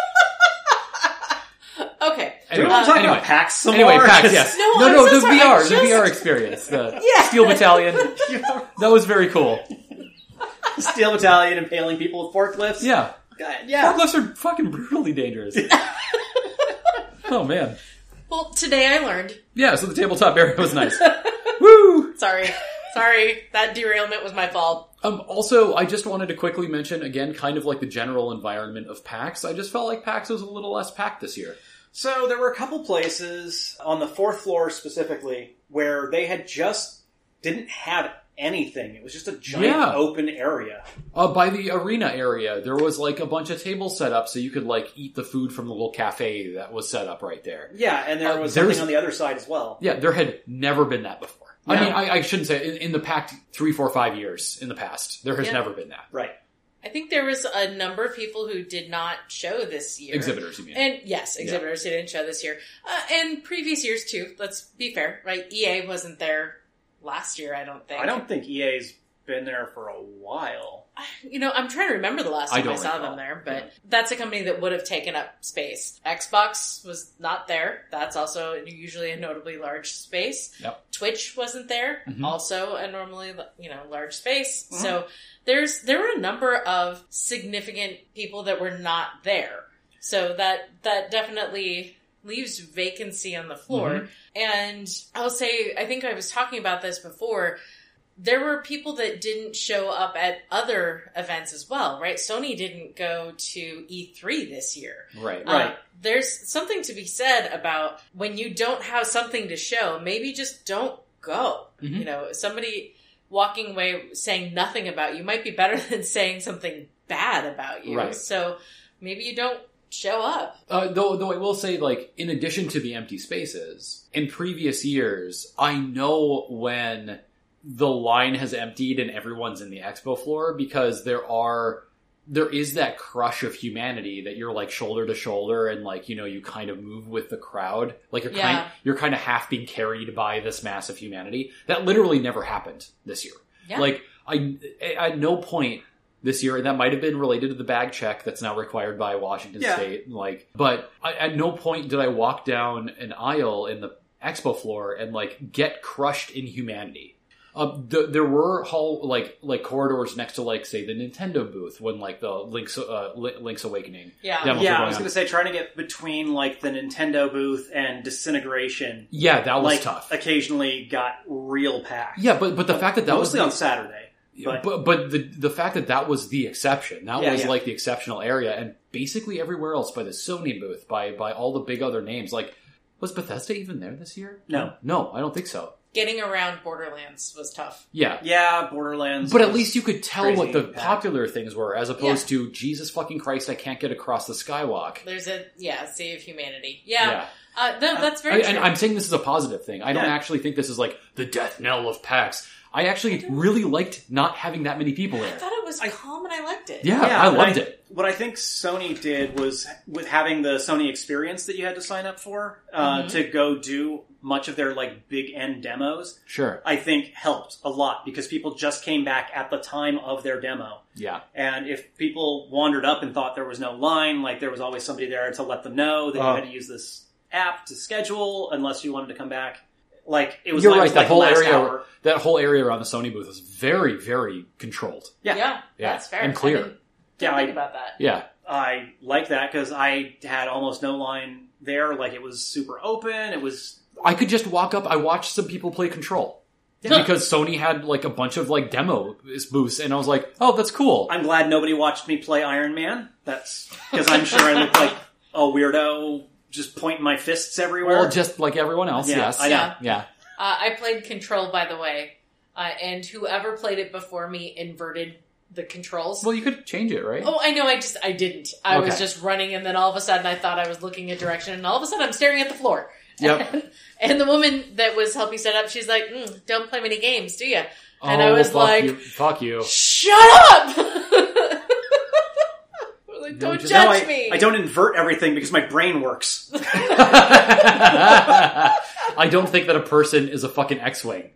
Okay. Do we Anyway, want to talk anyway, about PAX some anyway, more? PAX, Just- yes. No, no, I'm no, so the sorry, V R, I the just- V R experience, the Yeah. Steel Battalion. That was very cool. Steel Battalion impaling people with forklifts. Yeah, God, yeah. forklifts are fucking brutally dangerous. Oh man. Well, today I learned. Yeah, so the tabletop area was nice. Woo! Sorry. Sorry. That derailment was my fault. Um, also, I just wanted to quickly mention, again, kind of like the general environment of PAX. I just felt like PAX was a little less packed this year. So there were a couple places on the fourth floor specifically where they had just didn't have anything. It was just a giant Yeah. open area. Uh, by the arena area, there was like a bunch of tables set up so you could like eat the food from the little cafe that was set up right there. Yeah, and there Uh, was there's- something on the other side as well. Yeah, there had never been that before. I No. mean, I, I shouldn't say, in, in the packed three, four, five years in the past, there has Yeah. never been that. Right. I think there was a number of people who did not show this year. Exhibitors, you mean. And yes, exhibitors who didn't show this year. Uh, and previous years too, let's be fair, right? E A wasn't there last year, I don't think. I don't think E A's been there for a while. You know, I'm trying to remember the last I time I, don't saw recall. them there, but Yeah. that's a company that would have taken up space. Xbox was not there. That's also usually a notably large space. Yep. Twitch wasn't there. Mhm. Also a normally, you know, large space. Mhm. So there's, there were a number of significant people that were not there. So that, that definitely leaves vacancy on the floor. Mhm. And I'll say, I think I was talking about this before. There were people that didn't show up at other events as well, right? Sony didn't go to E three this year. Right. Uh, Right. there's something to be said about when you don't have something to show, maybe just don't go. Mhm. You know, somebody walking away saying nothing about you might be better than saying something bad about you. Right. So maybe you don't show up. Uh, though, though I will say, like, in addition to the empty spaces, in previous years, I know when the line has emptied and everyone's in the expo floor because there are, there is that crush of humanity that you're like shoulder to shoulder and like, you know, you kind of move with the crowd. Like you're Yeah. kind, you're kind of half being carried by this mass of humanity. That literally never happened this year. Yeah. Like, I, at no point this year, and that might have been related to the bag check that's now required by Washington Yeah. State. Like, but I, at no point did I walk down an aisle in the expo floor and like get crushed in humanity. Um, the, there were hall like like corridors next to like say the Nintendo booth when like the Link's uh, Li- Link's Awakening. Yeah. demos were Yeah, I going was on. going to say trying to get between like the Nintendo booth and Disintegration. Yeah, that was like tough. occasionally got real packed. Yeah, but but the fact that that mostly was on Saturday. But, But but the the fact that that was the exception, that Yeah, was yeah. like the exceptional area, and basically everywhere else by the Sony booth, by by all the big other names, like was Bethesda even there this year? No. no, I don't think so. Getting around Borderlands was tough. Yeah, yeah, Borderlands. but at was least you could tell crazy what the packed. popular things were, as opposed to Jesus fucking Christ, I can't get across the skywalk. There's a, yeah, Sea of Humanity. Yeah. Yeah. Uh, no, that's I, very true. and I'm saying this is a positive thing. I don't Yeah. actually think this is like the death knell of PAX. I actually really liked not having that many people I there. thought it was calm and I liked it. Yeah, Yeah, I and loved I- it. What I think Sony did was with having the Sony experience that you had to sign up for uh, Mhm. to go do much of their like big end demos. Sure. I think helped a lot because people just came back at the time of their demo. Yeah. And if people wandered up and thought there was no line, like there was always somebody there to let them know that Uh. you had to use this app to schedule unless you wanted to come back. Like it was You're like, right. it was That like the whole last area, hour. that whole area around the Sony booth was very, very controlled. Yeah. Yeah, Yeah, that's fair. and clear. I didn't, Yeah, didn't I- think about that. Yeah, I like that because I had almost no line there. Like it was super open. It was I could just walk up. I watched some people play Control because Sony had like a bunch of like demo booths, and I was like, "Oh, that's cool." I'm glad nobody watched me play Iron Man. That's because I'm sure I look like a weirdo just pointing my fists everywhere. Well, just like everyone else, Yeah, yes, I know. Yeah. yeah. Uh, I played Control, by the way, uh, and whoever played it before me inverted the controls. Well, you could change it, right? Oh, I know. I just I didn't. I was Okay. just running, and then all of a sudden, I thought I was looking a direction, and all of a sudden, I'm staring at the floor. Yep. And, and the woman that was helping set up, she's like, mm, "Don't play many games, do you?" And oh, I was fuck like, you. "Fuck you." "Shut up!" I was like, No, "Don't just- No, judge I, me." I don't invert everything because my brain works. I don't think that a person is a fucking X-wing.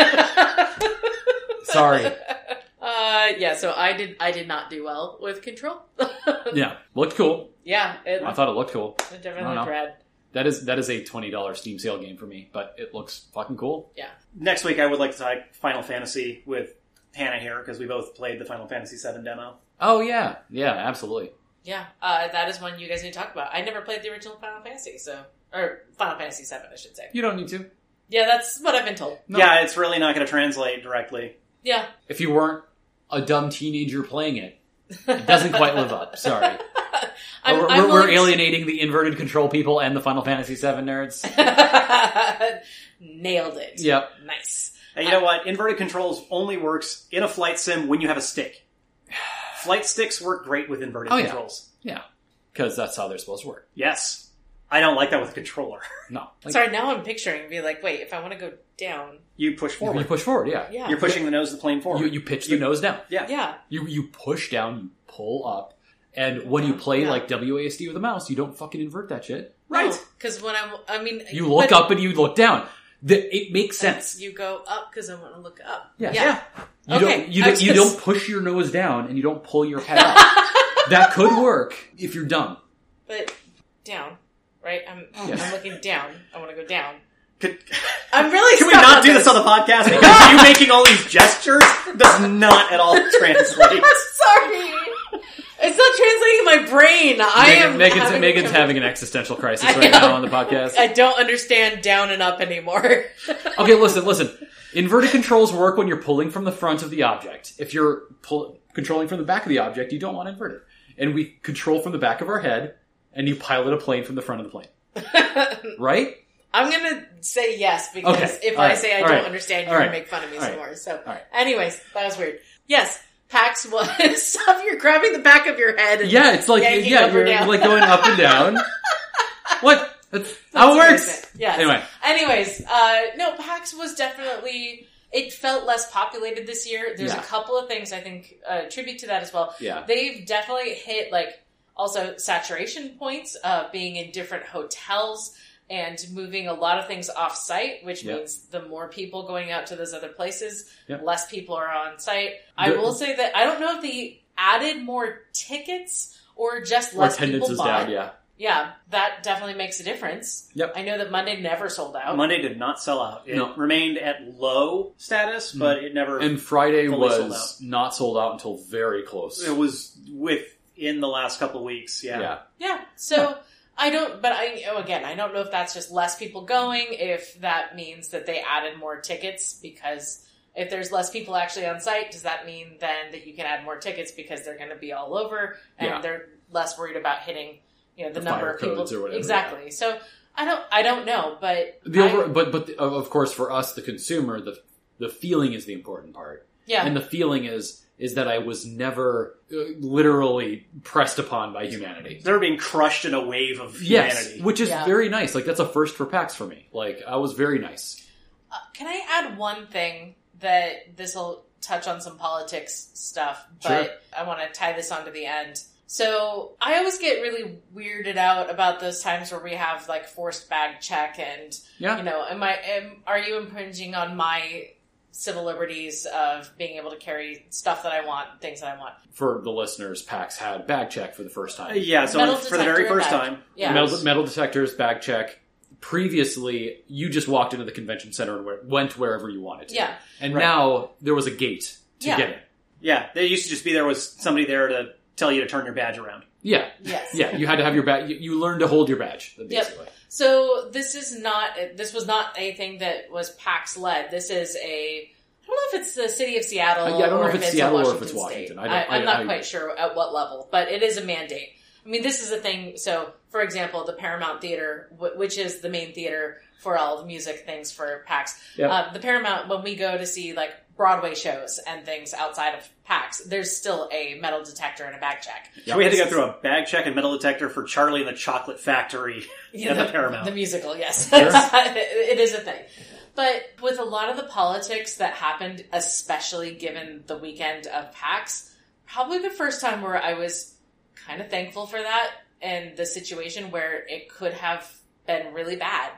Sorry. Uh, yeah. So I did. I did not do well with Control. Yeah, looked cool. Yeah, it, I thought it looked cool. it I definitely don't know. looked rad. That is that is a twenty dollars Steam sale game for me, but it looks fucking cool. Yeah. Next week, I would like to talk Final Fantasy with Hannah here because we both played the Final Fantasy seven demo. Oh yeah, yeah, absolutely. Yeah, uh, that is one you guys need to talk about. I never played the original Final Fantasy, so or Final Fantasy seven, I should say. You don't need to. Yeah, that's what I've been told. No. Yeah, it's really not going to translate directly. Yeah, If you weren't a dumb teenager playing it, it doesn't quite live up. Sorry. I'm, we're I'm we're, we're willing to- alienating the inverted control people and the Final Fantasy seven nerds. Nailed it. Yep. Nice. And you know what? Inverted controls only works in a flight sim when you have a stick. Flight sticks work great with inverted Oh, yeah. controls. Yeah. Because that's how they're supposed to work. Yes. I don't like that with a controller. No. Like, Sorry, now I'm picturing be like, wait, if I want to go down, You push you, forward. you push forward, yeah. yeah, You're pushing the nose of the plane forward. You, you pitch the nose down. yeah. yeah, You you push down, you pull up, and when you play Yeah. like W A S D with a mouse, you don't fucking invert that shit. Right. Because when I'm, I mean, You look but- up and you look down. The, it makes sense. You go up because I want to look up. Yeah. yeah. You Okay, don't you I don't, was you just- don't push your nose down and you don't pull your head up. That could work if you're dumb. But down, right? I'm, Yes. I'm looking down. I want to go down. Could, I'm really. can we stuck not on do this on the podcast? Because you making all these gestures does not at all translate. Sorry, it's not translating in my brain. I Megan, am. Megan's, having Megan's trouble- having an existential crisis I right know. now on the podcast. I don't understand down and up anymore. Okay, listen, listen. Inverted controls work when you're pulling from the front of the object. If you're pull, controlling from the back of the object, you don't want to invert it. And we control from the back of our head, and you pilot a plane from the front of the plane. Right? I'm gonna say yes because Okay. if All I right. say I All don't right. understand, All you're right. gonna make fun of me All some right. more. So, All right. anyways, that was weird. Yes, PAX was. Stop! You're grabbing the back of your head. And Yeah, it's like yanking yeah, up or you're down. like going up and down. What? That's, That's how it works. amazing. Yes. Anyway, Anyways, uh, no, PAX was definitely. It felt less populated this year. There's Yeah. a couple of things I think uh, tribute to that as well. yeah, They've definitely hit like also saturation points of being in different hotels and moving a lot of things off site, which Yep. means the more people going out to those other places, Yep. less people are on site. I The- will say that I don't know if they added more tickets or just or less attendance people is bought. down. Yeah, Yeah, that definitely makes a difference. Yep. I know that Monday never sold out. Monday did not sell out. It No. remained at low status, but it never. and Friday Fully sold was not sold out until very close. it was within the last couple of weeks. Yeah. yeah. Yeah, so I don't, but I, oh, again, I don't know if that's just less people going, if that means that they added more tickets, because if there's less people actually on site, does that mean then that you can add more tickets because they're going to be all over and Yeah. they're less worried about hitting, you know, the, The number fire of people. codes or whatever, Exactly. So I don't, I don't know, but The I- over, but but the, of of course for us the consumer, the the feeling is the important part, yeah, and the feeling is is that I was never uh, literally pressed upon by humanity. They're being crushed in a wave of Yes, humanity. which is Yeah. very nice. Like that's a first for PAX for me. Like I was very nice. Uh, can I add one thing that this will touch on some politics stuff, but Sure. I want to tie this on to the end. So I always get really weirded out about those times where we have like forced bag check and, Yeah. you know, am I, am, are you impinging on my civil liberties of being able to carry stuff that I want, things that I want? For the listeners, PAX had bag check for the first Uh, time. yeah, so Metal for the very detector first bag. time. Yeah. Metal, metal detectors, bag check. Previously, you just walked into the convention center and went- went wherever you wanted to. Yeah. And Right. now there was a gate to Yeah. get in. Yeah, there used to just be there was somebody there to tell you to turn your badge around. Yeah. Yes. Yeah, you had to have your badge. You, you learned to hold your badge, basically. So this is not, this was not anything that was PAX led. This is a, I don't know if it's the city of Seattle Uh, yeah, I don't know or if it's it's Seattle or if Washington it's State. Washington. I I don't- I'm I- not I- quite sure at what level, but it is a mandate. I mean, this is a thing. So, for example, the Paramount Theater, wh- which is the main theater for all the music things for PAX, Yep. uh, the Paramount, when we go to see like Broadway shows and things outside of PAX, there's still a metal detector and a bag check. Yep. So we had to go through a bag check and metal detector for Charlie and the Chocolate Factory Yeah, at the, the, Paramount. the musical, yes. Sure. it is a thing. But with a lot of the politics that happened, especially given the weekend of PAX, probably the first time where I was kind of thankful for that and the situation where it could have been really bad.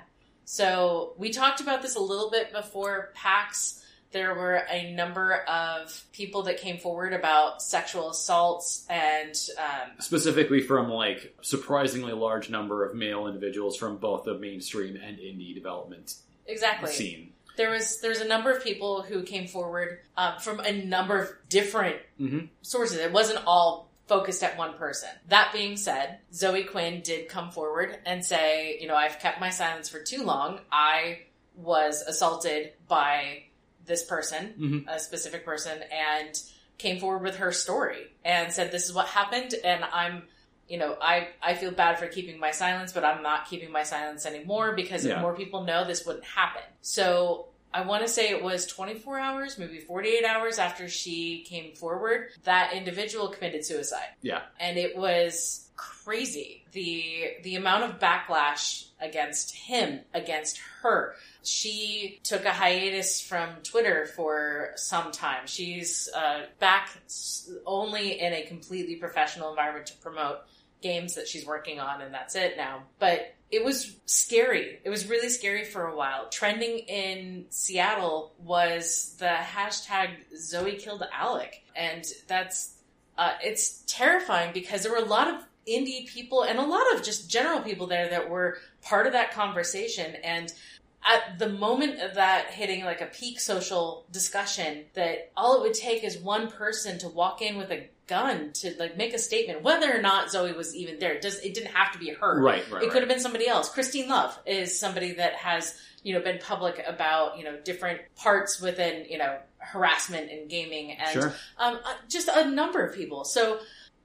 So we talked about this a little bit before PAX. There were a number of people that came forward about sexual assaults and um, Specifically from, like, surprisingly large number of male individuals from both the mainstream and indie development exactly. scene. There was there's a number of people who came forward um, from a number of different Mm-hmm. sources. It wasn't all focused at one person. That being said, Zoe Quinn did come forward and say, you know, I've kept my silence for too long. I was assaulted by this person, Mhm. a specific person, and came forward with her story and said, this is what happened, and I'm, you know, I, I feel bad for keeping my silence, but I'm not keeping my silence anymore because Yeah. if more people know, this wouldn't happen. So I want to say it was twenty-four hours, maybe forty-eight hours after she came forward, that individual committed suicide. Yeah. And it was crazy. The the amount of backlash against him, against her. She took a hiatus from Twitter for some time. She's uh, back s- only in a completely professional environment to promote games that she's working on, and that's it now. But it was scary. It was really scary for a while. Trending in Seattle was the hashtag Zoe killed Alec. And that's, uh, it's terrifying because there were a lot of indie people and a lot of just general people there that were part of that conversation. And at the moment of that hitting like a peak social discussion, that all it would take is one person to walk in with a gun to like make a statement, whether or not Zoe was even there. It does it didn't have to be her. Right, right, It right. could have been somebody else. Christine Love is somebody that has, you know, been public about, you know, different parts within, you know, harassment in gaming and Sure. um, uh, just a number of people. So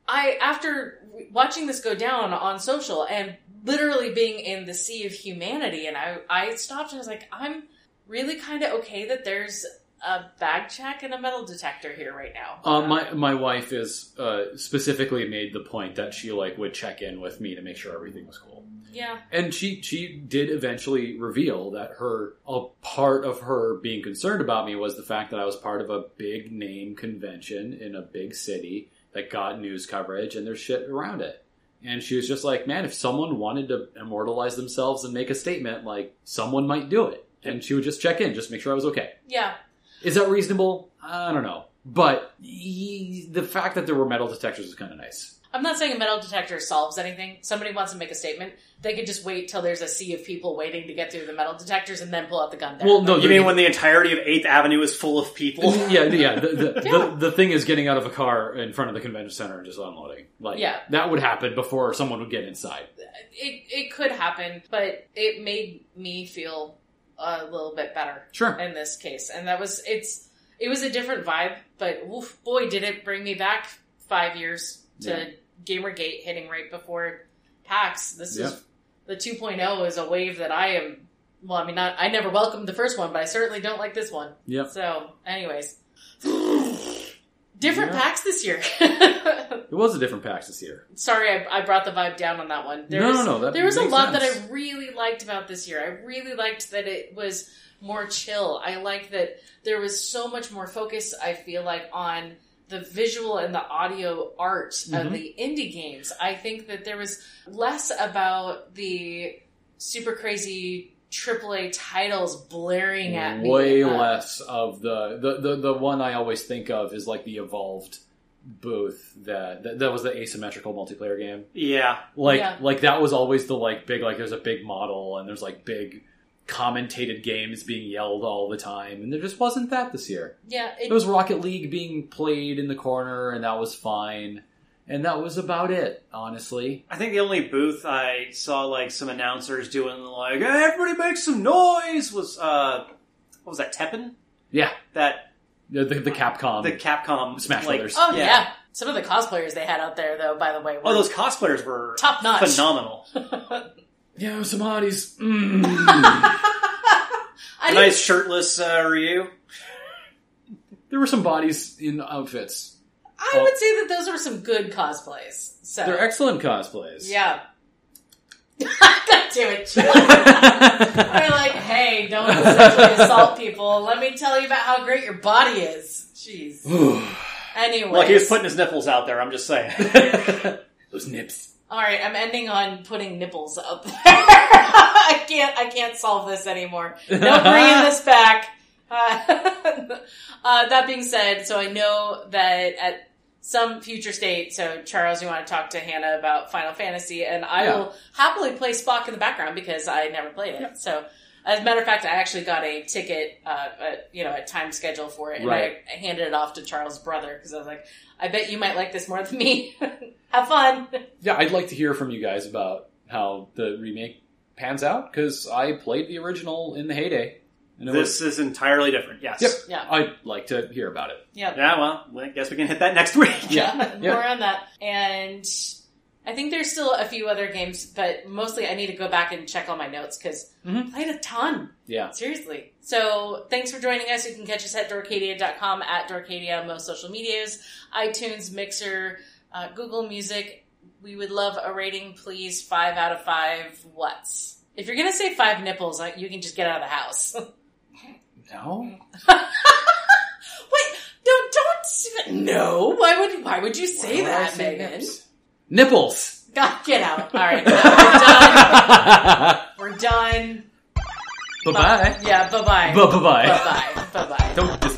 I, after watching this go down on social and literally being in the sea of humanity, and I, I stopped and I was like, I'm really kind of okay that there's a bag check and a metal detector here right now. Uh, my my wife is uh, specifically made the point that she like would check in with me to make sure everything was cool. Yeah. And she she did eventually reveal that her a part of her being concerned about me was the fact that I was part of a big name convention in a big city that got news coverage and there's shit around it. And she was just like, man, if someone wanted to immortalize themselves and make a statement, like, someone might do it. And she would just check in, just make sure I was okay. Yeah. Is that reasonable? I don't know. But he, the fact that there were metal detectors is kind of nice. I'm not saying a metal detector solves anything. Somebody wants to make a statement, they could just wait till there's a sea of people waiting to get through the metal detectors and then pull out the gun there. Well, no, You mean when the entirety of eighth Avenue is full of people? yeah, yeah. The, the, Yeah. The, the thing is getting out of a car in front of the convention center and just unloading. Like, Yeah. that would happen before someone would get inside. It it could happen, but it made me feel a little bit better. Sure. In this case, and that was it's it was a different vibe, but oof, boy, did it bring me back five years to Yeah. Gamergate hitting right before PAX. This Yeah. is the two point oh is a wave that I am. Well, I mean, not I never welcomed the first one, but I certainly don't like this one. Yep. So, anyways, different Yeah. PAX this year. It was a different PAX this year. Sorry, I, I brought the vibe down on that one. There No, was, no, no, that there was a makes lot sense. that I really liked about this year. I really liked that it was more chill. I liked that there was so much more focus, I feel like, on the visual and the audio art Mhm. of the indie games. I think that there was less about the super crazy triple A titles blaring at me. Way Uh, less of the, the, the, the one I always think of is like the Evolved booth that, that, that was the asymmetrical multiplayer game. Yeah. Like, Yeah. like that was always the like big, like there's a big model and there's like big commentated games being yelled all the time. And there just wasn't that this year. Yeah, it, There was Rocket League being played in the corner and that was fine. And that was about it, honestly. I think the only booth I saw like some announcers doing like, hey, everybody make some noise was, uh, what was that, Tekken? Yeah. That, The, the, the Capcom. the Capcom. Smash like, Brothers. oh yeah. Yeah. Some of the cosplayers they had out there, though, by the way, were Oh, those cosplayers were top notch. phenomenal. yeah, some hotties. Mm. I A didn't- nice shirtless uh, Ryu. There were some bodies in outfits. I would say that those were some good cosplays. So They're excellent cosplays. yeah. God damn it! They're like, hey, don't sexually assault people. Let me tell you about how great your body is. Jeez. Anyways, Well, he was putting his nipples out there, I'm just saying. Those nips. all right, I'm ending on putting nipples up there. I can't. I can't solve this anymore. No bringing this back. Uh, uh, that being said, so I know that at some future state, so Charles, you want to talk to Hannah about Final Fantasy, and I Yeah. will happily play Spock in the background because I never played it. Yeah. So, as a matter of fact, I actually got a ticket, uh, a, you know, a time schedule for it, and Right. I handed it off to Charles' brother because I was like, I bet you might like this more than me. Have fun. Yeah, I'd like to hear from you guys about how the remake pans out, because I played the original in the heyday. And it This is entirely different, yes. Yep. Yeah. I'd like to hear about it. Yeah. Yeah, well, I guess we can hit that next week. Yeah, Yeah. more on that. And I think there's still a few other games, but mostly I need to go back and check all my notes because Mhm. I played a ton. Yeah. Seriously. So thanks for joining us. You can catch us at dorcadia dot com, at Dorcadia, most social medias, iTunes, Mixer, uh, Google Music. We would love a rating, please. Five out of five what's? If you're going to say five nipples, uh, you can just get out of the house. No? Wait, no, don't. No. Why would, why would you say Why would I that, say Megan? nips? Nipples! God, get out. All right. We're done. We're done. Bye-bye. Yeah, bye-bye. Bye-bye. Bye-bye. Bye-bye. Don't dis-